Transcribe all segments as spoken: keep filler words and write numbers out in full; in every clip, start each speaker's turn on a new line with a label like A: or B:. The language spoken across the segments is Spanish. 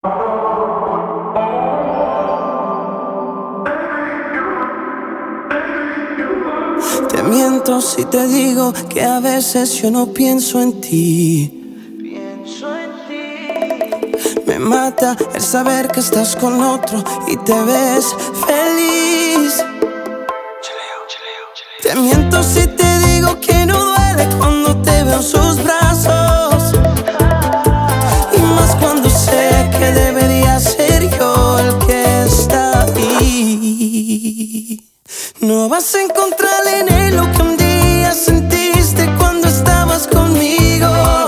A: Te miento si te digo que a veces yo no pienso en ti. Me mata el saber que estás con otro y te ves feliz. Te miento si te digo que no duele cuando te veo en sus brazos, y más cuando sé que debería ser yo el que está ahí. No vas a encontrar en él lo que un día sentiste cuando estabas conmigo.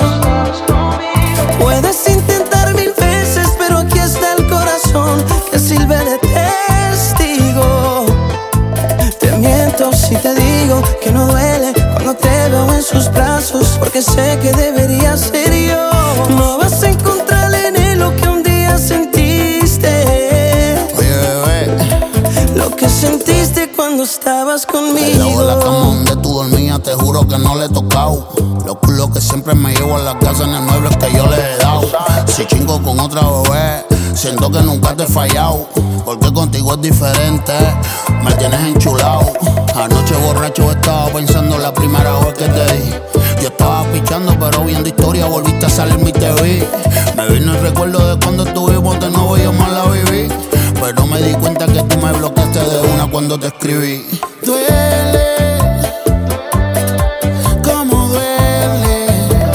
A: Puedes intentar mil veces, pero aquí está el corazón que sirve de testigo. Te miento si te digo que no duele cuando te veo en sus brazos, porque sé que debería ser yo. No vas a encontrar en él lo que un día sentiste.
B: Oye, bebé,
A: lo que sentiste cuando estabas conmigo.
B: al lado de la cama donde tú dormías, te juro que no le he tocado. Los culos que siempre me llevo a la casa en el mueble que yo le he dado. Si chingo con otra bebé, siento que nunca te he fallado, porque contigo es diferente, me tienes enchulado. Anoche borracho estaba pensando la primera vez que te di. Yo estaba pichando pero viendo historia, volviste a salirme y te vi. Me vino el recuerdo de cuando estuvimos de nuevo y yo más la viví, pero me di cuenta que tú me bloqueaste de una cuando te escribí. Duele, como duele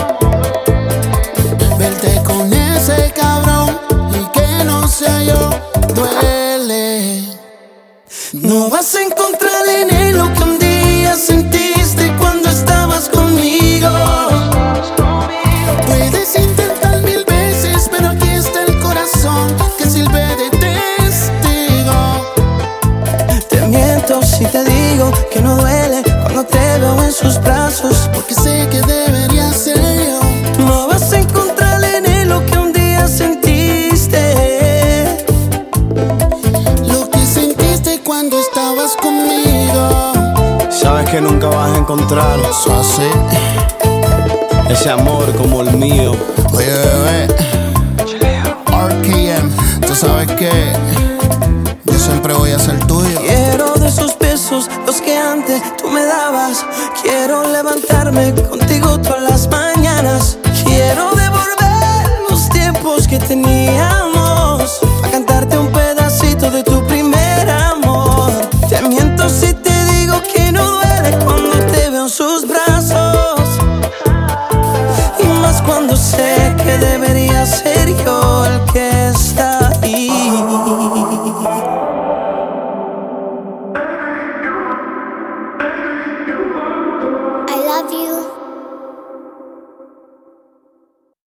B: verte con ese cabrón y que no sea yo. Duele.
A: No vas a encontrar en él lo que un día sentiste cuando estabas conmigo.
B: Puedes intentar mil veces, pero aquí está el corazón que sirve de testigo.
A: Te miento si te digo que no duele cuando te veo en sus brazos,
B: Porque sé que debería ser yo.
A: no vas a encontrar en él lo que un día sentiste.
B: Lo que sentiste cuando estabas conmigo.
C: Sabes que nunca vas a encontrar
B: Eso así.
C: ese amor como el mío.
B: Oye, bebé, R K M, tú sabes que yo siempre voy a ser tuyo.
A: Quiero de esos besos, los que antes tú me dabas. Quiero levantarme contigo todas las mañanas. Quiero devolver los tiempos que teníamos, a cantarte un pedacito de tu primer amor. Te miento si te digo que no duele cuando te veo en sus brazos, y más cuando sé que debería ser yo el que está